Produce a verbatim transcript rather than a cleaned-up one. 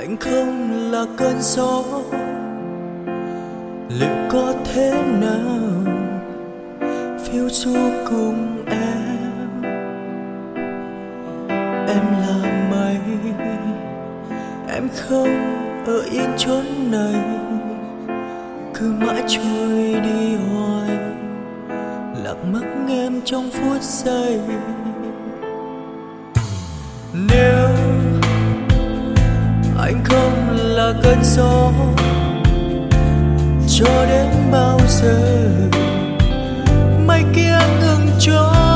anh không là cơn gió, liệu có thế nào phiêu du cùng em? Em là mây, em không ở yên chốn này, cứ mãi trôi đi hoài, lạc mất em trong phút giây. Nếu anh không là cơn gió, cho đến bao giờ mây kia ngừng trôi?